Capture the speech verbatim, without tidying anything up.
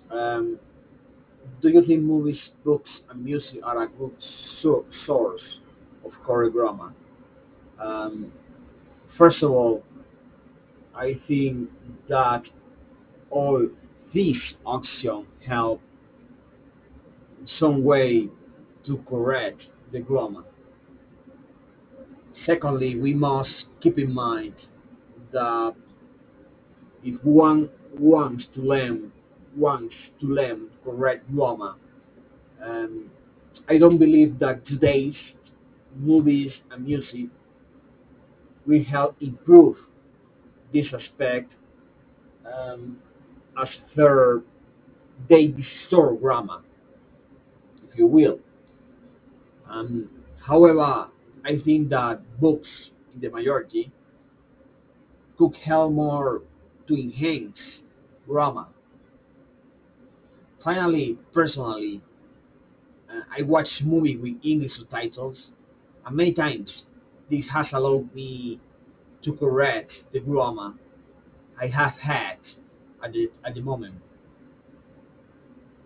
Um, do you think movies, books, and music are a good so- source of core grammar? Um, First of all, I think that all these actions help in some way to correct the grammar. Secondly, we must keep in mind that if one wants to learn wants to learn correct grammar, um, I don't believe that today's movies and music will help improve this aspect, um, as third they distort grammar, if you will. Um, However, I think that books, in the majority, could help more to enhance grammar. Finally, personally, uh, I watch movie with English subtitles, and many times this has allowed me to correct the grammar I have had at the, at the moment.